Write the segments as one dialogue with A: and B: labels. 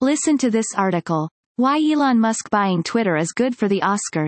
A: Listen to this article. Why Elon Musk buying Twitter is good for the Oscars.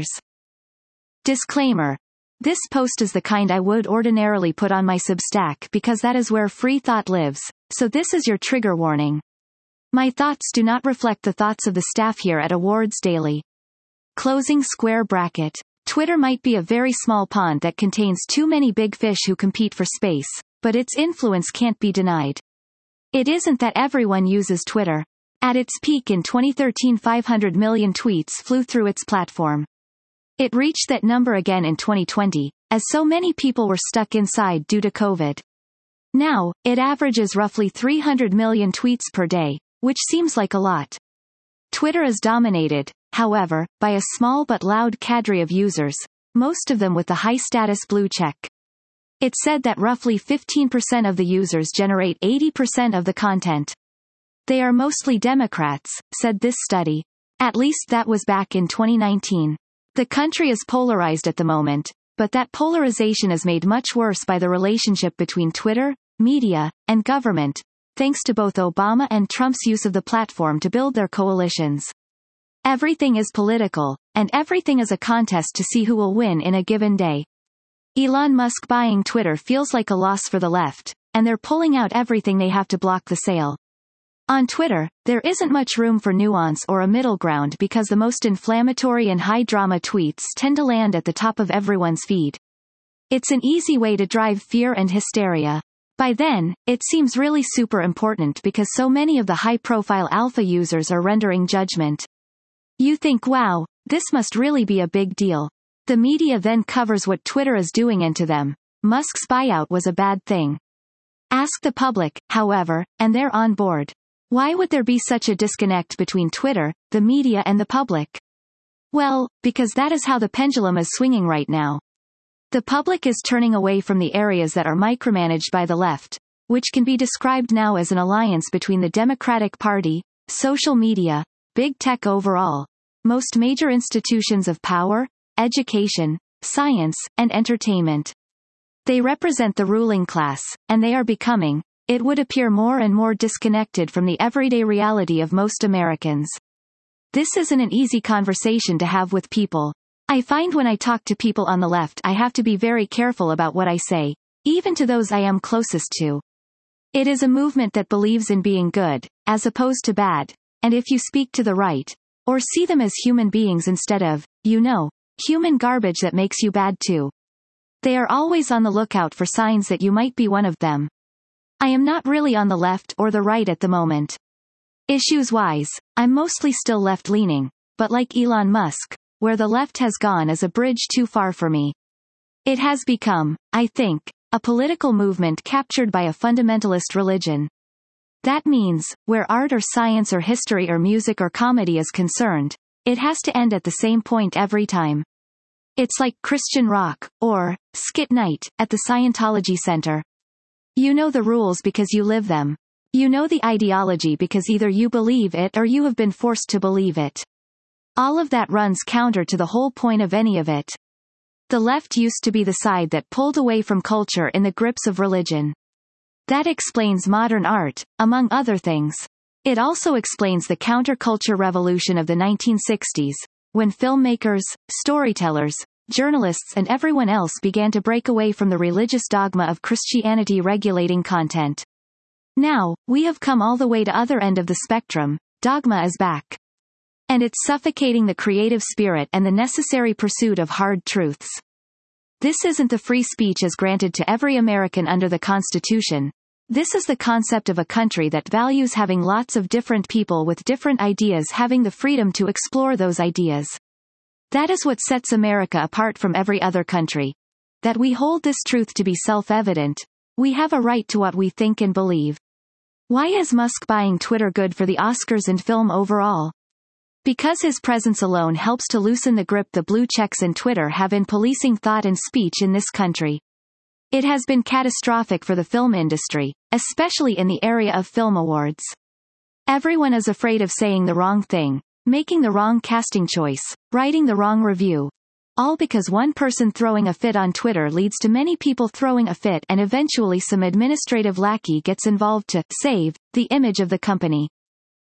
A: Disclaimer. This post is the kind I would ordinarily put on my Substack because that is where free thought lives, so this is your trigger warning. My thoughts do not reflect the thoughts of the staff here at Awards Daily. Closing square bracket. Twitter might be a very small pond that contains too many big fish who compete for space, but its influence can't be denied. It isn't that everyone uses Twitter. At its peak in 2013, 500 million tweets flew through its platform. It reached that number again in 2020, as so many people were stuck inside due to COVID. Now, it averages roughly 300 million tweets per day, which seems like a lot. Twitter is dominated, however, by a small but loud cadre of users, most of them with the high-status blue check. It's said that roughly 15% of the users generate 80% of the content. They are mostly Democrats, said this study. At least that was back in 2019. The country is polarized at the moment, but that polarization is made much worse by the relationship between Twitter, media, and government, thanks to both Obama and Trump's use of the platform to build their coalitions. Everything is political, and everything is a contest to see who will win in a given day. Elon Musk buying Twitter feels like a loss for the left, and they're pulling out everything they have to block the sale. On Twitter, there isn't much room for nuance or a middle ground because the most inflammatory and high-drama tweets tend to land at the top of everyone's feed. It's an easy way to drive fear and hysteria. By then, it seems really super important because so many of the high-profile alpha users are rendering judgment. You think, wow, this must really be a big deal. The media then covers what Twitter is doing, and to them, Musk's buyout was a bad thing. Ask the public, however, and they're on board. Why would there be such a disconnect between Twitter, the media and the public? Well, because that is how the pendulum is swinging right now. The public is turning away from the areas that are micromanaged by the left, which can be described now as an alliance between the Democratic Party, social media, big tech overall, most major institutions of power, education, science, and entertainment. They represent the ruling class, and they are becoming, it would appear, more and more disconnected from the everyday reality of most Americans. This isn't an easy conversation to have with people. I find when I talk to people on the left I have to be very careful about what I say, even to those I am closest to. It is a movement that believes in being good, as opposed to bad, and if you speak to the right, or see them as human beings instead of, human garbage, that makes you bad too. They are always on the lookout for signs that you might be one of them. I am not really on the left or the right at the moment. Issues-wise, I'm mostly still left-leaning, but like Elon Musk, where the left has gone is a bridge too far for me. It has become, I think, a political movement captured by a fundamentalist religion. That means, where art or science or history or music or comedy is concerned, it has to end at the same point every time. It's like Christian rock, or skit night, at the Scientology Center. You know the rules because you live them. You know the ideology because either you believe it or you have been forced to believe it. All of that runs counter to the whole point of any of it. The left used to be the side that pulled away from culture in the grips of religion. That explains modern art, among other things. It also explains the counterculture revolution of the 1960s, when filmmakers, storytellers, journalists and everyone else began to break away from the religious dogma of Christianity regulating content. Now, we have come all the way to other end of the spectrum, dogma is back. And it's suffocating the creative spirit and the necessary pursuit of hard truths. This isn't the free speech as granted to every American under the Constitution. This is the concept of a country that values having lots of different people with different ideas having the freedom to explore those ideas. That is what sets America apart from every other country. That we hold this truth to be self-evident. We have a right to what we think and believe. Why is Musk buying Twitter good for the Oscars and film overall? Because his presence alone helps to loosen the grip the blue checks and Twitter have in policing thought and speech in this country. It has been catastrophic for the film industry, especially in the area of film awards. Everyone is afraid of saying the wrong thing, making the wrong casting choice, writing the wrong review. All because one person throwing a fit on Twitter leads to many people throwing a fit, and eventually some administrative lackey gets involved to save the image of the company.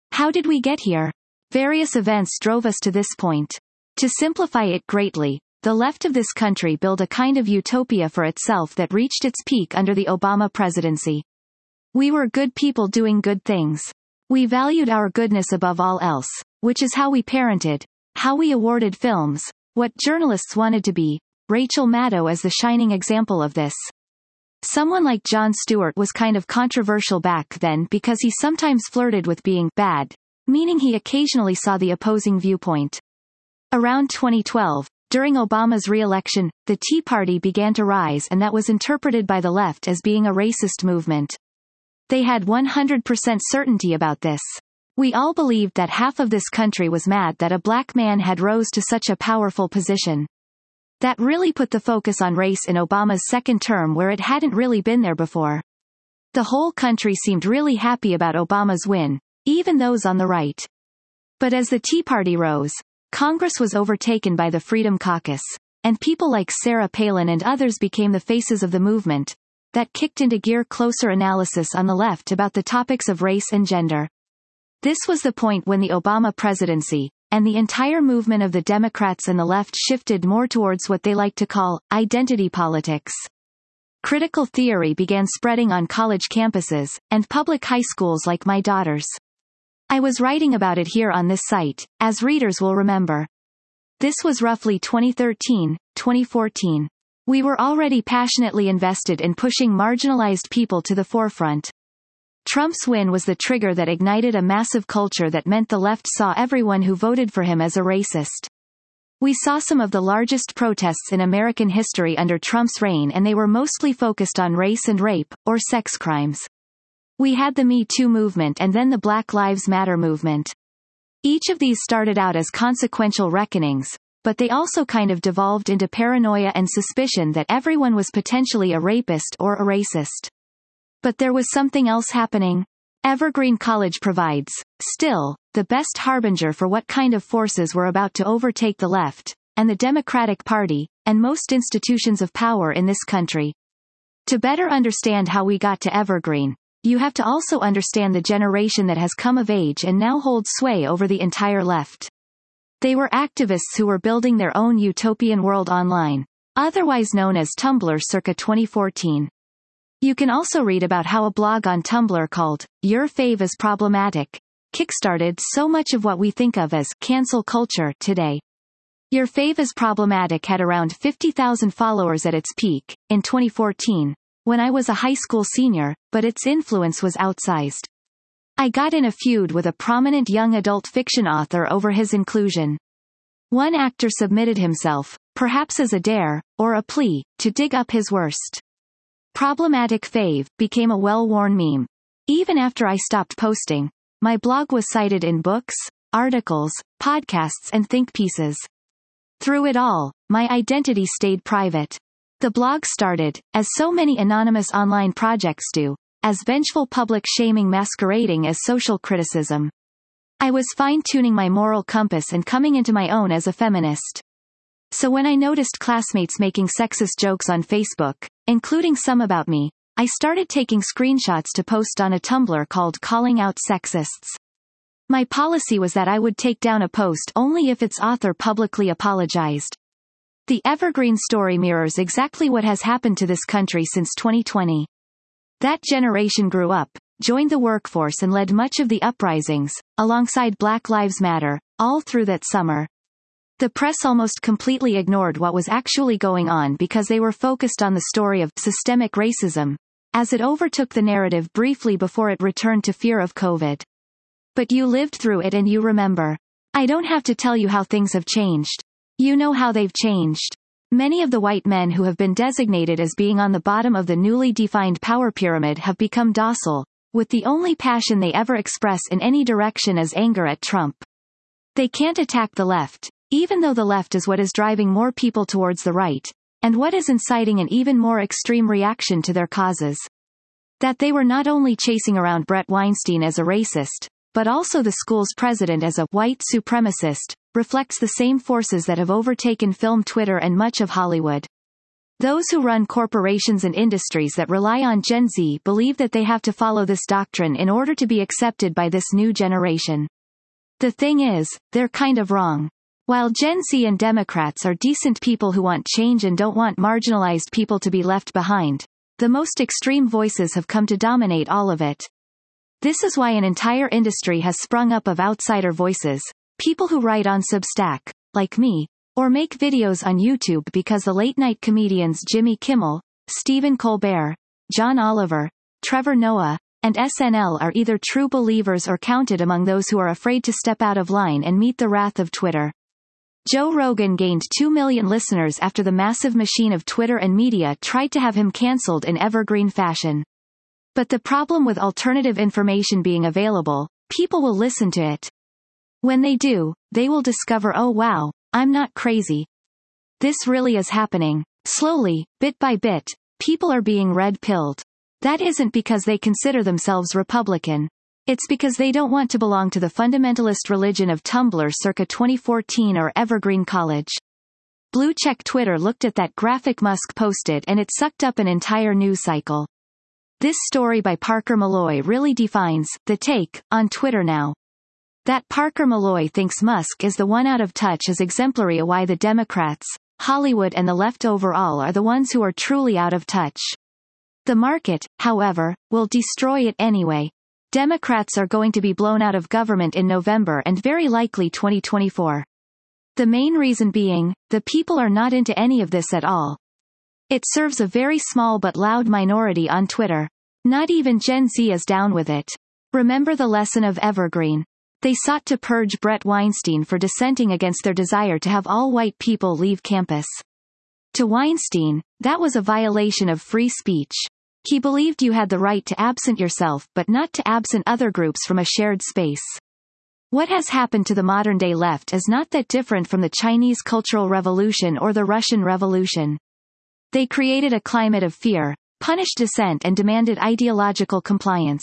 A: How did we get here? Various events drove us to this point. To simplify it greatly, the left of this country built a kind of utopia for itself that reached its peak under the Obama presidency. We were good people doing good things. We valued our goodness above all else, which is how we parented, how we awarded films, what journalists wanted to be. Rachel Maddow is the shining example of this. Someone like Jon Stewart was kind of controversial back then because he sometimes flirted with being bad, meaning he occasionally saw the opposing viewpoint. Around 2012, during Obama's re-election, the Tea Party began to rise, and that was interpreted by the left as being a racist movement. They had 100% certainty about this. We all believed that half of this country was mad that a black man had rose to such a powerful position. That really put the focus on race in Obama's second term where it hadn't really been there before. The whole country seemed really happy about Obama's win, even those on the right. But as the Tea Party rose, Congress was overtaken by the Freedom Caucus, and people like Sarah Palin and others became the faces of the movement. That kicked into gear closer analysis on the left about the topics of race and gender. This was the point when the Obama presidency, and the entire movement of the Democrats and the left shifted more towards what they like to call identity politics. Critical theory began spreading on college campuses, and public high schools like my daughter's. I was writing about it here on this site, as readers will remember. This was roughly 2013, 2014. We were already passionately invested in pushing marginalized people to the forefront. Trump's win was the trigger that ignited a massive culture that meant the left saw everyone who voted for him as a racist. We saw some of the largest protests in American history under Trump's reign, and they were mostly focused on race and rape, or sex crimes. We had the Me Too movement and then the Black Lives Matter movement. Each of these started out as consequential reckonings, but they also kind of devolved into paranoia and suspicion that everyone was potentially a rapist or a racist. But there was something else happening. Evergreen College provides, still, the best harbinger for what kind of forces were about to overtake the left, and the Democratic Party, and most institutions of power in this country. To better understand how we got to Evergreen, you have to also understand the generation that has come of age and now holds sway over the entire left. They were activists who were building their own utopian world online, otherwise known as Tumblr circa 2014. You can also read about how a blog on Tumblr called, Your Fave is Problematic, kickstarted so much of what we think of as cancel culture today. Your Fave is Problematic had around 50,000 followers at its peak, in 2014, when I was a high school senior, but its influence was outsized. I got in a feud with a prominent young adult fiction author over his inclusion. One actor submitted himself, perhaps as a dare, or a plea, to dig up his worst. Problematic Fave became a well-worn meme. Even after I stopped posting, my blog was cited in books, articles, podcasts and think pieces. Through it all, my identity stayed private. The blog started, as so many anonymous online projects do, as vengeful public shaming masquerading as social criticism. I was fine-tuning my moral compass and coming into my own as a feminist. So when I noticed classmates making sexist jokes on Facebook, including some about me, I started taking screenshots to post on a Tumblr called Calling Out Sexists. My policy was that I would take down a post only if its author publicly apologized. The Evergreen story mirrors exactly what has happened to this country since 2020. That generation grew up, joined the workforce and led much of the uprisings, alongside Black Lives Matter, all through that summer. The press almost completely ignored what was actually going on because they were focused on the story of systemic racism, as it overtook the narrative briefly before it returned to fear of COVID. But you lived through it and you remember. I don't have to tell you how things have changed. You know how they've changed. Many of the white men who have been designated as being on the bottom of the newly defined power pyramid have become docile, with the only passion they ever express in any direction is anger at Trump. They can't attack the left, even though the left is what is driving more people towards the right, and what is inciting an even more extreme reaction to their causes. That they were not only chasing around Brett Weinstein as a racist, but also the school's president as a white supremacist, reflects the same forces that have overtaken film Twitter and much of Hollywood. Those who run corporations and industries that rely on Gen Z believe that they have to follow this doctrine in order to be accepted by this new generation. The thing is, they're kind of wrong. While Gen Z and Democrats are decent people who want change and don't want marginalized people to be left behind, the most extreme voices have come to dominate all of it. This is why an entire industry has sprung up of outsider voices, people who write on Substack, like me, or make videos on YouTube because the late-night comedians Jimmy Kimmel, Stephen Colbert, John Oliver, Trevor Noah, and SNL are either true believers or counted among those who are afraid to step out of line and meet the wrath of Twitter. Joe Rogan gained 2 million listeners after the massive machine of Twitter and media tried to have him cancelled in evergreen fashion. But the problem with alternative information being available, people will listen to it. When they do, they will discover, oh wow, I'm not crazy. This really is happening. Slowly, bit by bit, people are being red-pilled. That isn't because they consider themselves Republican. It's because they don't want to belong to the fundamentalist religion of Tumblr circa 2014 or Evergreen College. Blue Check Twitter looked at that graphic Musk posted and it sucked up an entire news cycle. This story by Parker Malloy really defines the take on Twitter now. That Parker Malloy thinks Musk is the one out of touch is exemplary of why the Democrats, Hollywood and the left overall are the ones who are truly out of touch. The market, however, will destroy it anyway. Democrats are going to be blown out of government in November and very likely 2024. The main reason being, the people are not into any of this at all. It serves a very small but loud minority on Twitter. Not even Gen Z is down with it. Remember the lesson of Evergreen. They sought to purge Brett Weinstein for dissenting against their desire to have all white people leave campus. To Weinstein, that was a violation of free speech. He believed you had the right to absent yourself but not to absent other groups from a shared space. What has happened to the modern-day left is not that different from the Chinese Cultural Revolution or the Russian Revolution. They created a climate of fear, punished dissent and demanded ideological compliance.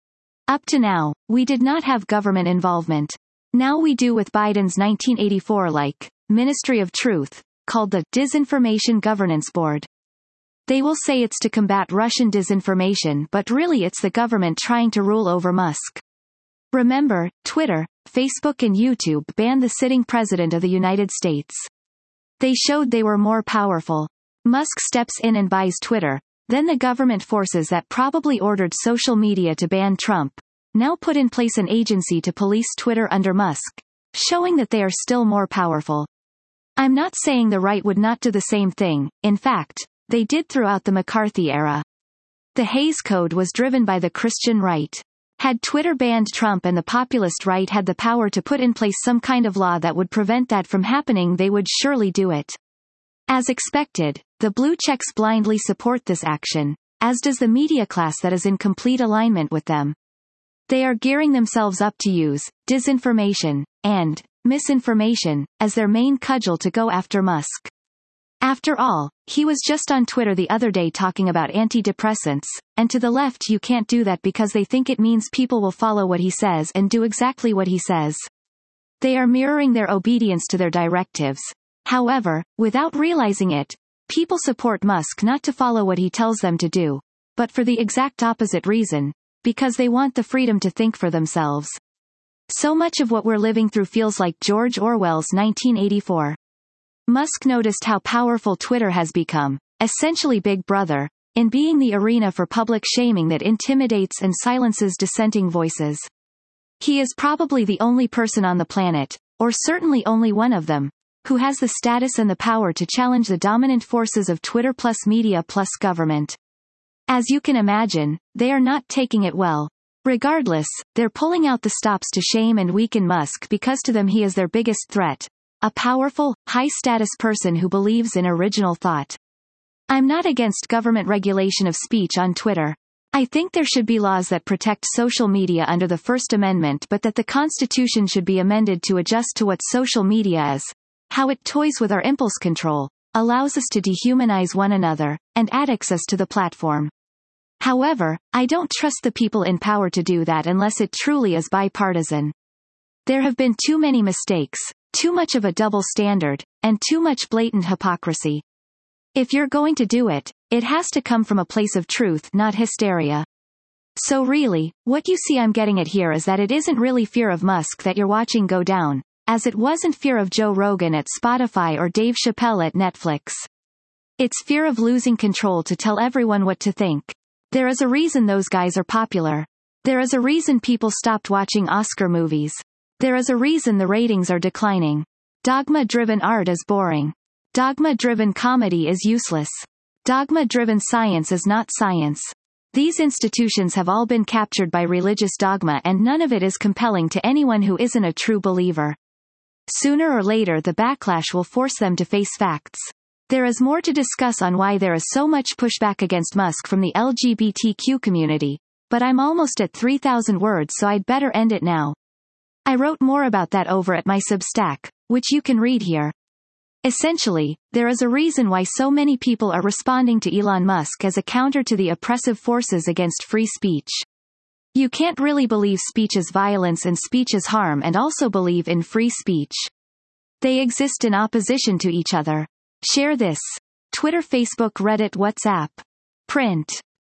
A: Up to now, we did not have government involvement. Now we do with Biden's 1984-like Ministry of Truth, called the Disinformation Governance Board. They will say it's to combat Russian disinformation but really it's the government trying to rule over Musk. Remember, Twitter, Facebook and YouTube banned the sitting president of the United States. They showed they were more powerful. Musk steps in and buys Twitter. Then the government forces that probably ordered social media to ban Trump, now put in place an agency to police Twitter under Musk, showing that they are still more powerful. I'm not saying the right would not do the same thing, in fact, they did throughout the McCarthy era. The Hays Code was driven by the Christian right. Had Twitter banned Trump and the populist right had the power to put in place some kind of law that would prevent that from happening, they would surely do it. As expected, the blue checks blindly support this action, as does the media class that is in complete alignment with them. They are gearing themselves up to use disinformation and misinformation as their main cudgel to go after Musk. After all, he was just on Twitter the other day talking about antidepressants, and to the left you can't do that because they think it means people will follow what he says and do exactly what he says. They are mirroring their obedience to their directives. However, without realizing it, people support Musk not to follow what he tells them to do, but for the exact opposite reason, because they want the freedom to think for themselves. So much of what we're living through feels like George Orwell's 1984. Musk noticed how powerful Twitter has become, essentially Big Brother, in being the arena for public shaming that intimidates and silences dissenting voices. He is probably the only person on the planet, or certainly only one of them, who has the status and the power to challenge the dominant forces of Twitter plus media plus government. As you can imagine, they are not taking it well. Regardless, they're pulling out the stops to shame and weaken Musk because to them he is their biggest threat. A powerful, high-status person who believes in original thought. I'm not against government regulation of speech on Twitter. I think there should be laws that protect social media under the First Amendment but that the Constitution should be amended to adjust to what social media is. How it toys with our impulse control, allows us to dehumanize one another, and addicts us to the platform. However, I don't trust the people in power to do that unless it truly is bipartisan. There have been too many mistakes, too much of a double standard, and too much blatant hypocrisy. If you're going to do it, it has to come from a place of truth, not hysteria. So really, what you see I'm getting at here is that it isn't really fear of Musk that you're watching go down, as it wasn't fear of Joe Rogan at Spotify or Dave Chappelle at Netflix. It's fear of losing control to tell everyone what to think. There is a reason those guys are popular. There is a reason people stopped watching Oscar movies. There is a reason the ratings are declining. Dogma-driven art is boring. Dogma-driven comedy is useless. Dogma-driven science is not science. These institutions have all been captured by religious dogma, and none of it is compelling to anyone who isn't a true believer. Sooner or later the backlash will force them to face facts. There is more to discuss on why there is so much pushback against Musk from the LGBTQ community, but I'm almost at 3,000 words, so I'd better end it now. I wrote more about that over at my Substack, which you can read here. Essentially, there is a reason why so many people are responding to Elon Musk as a counter to the oppressive forces against free speech. You can't really believe speech is violence and speech is harm and also believe in free speech. They exist in opposition to each other. Share this. Twitter, Facebook, Reddit, WhatsApp. Print.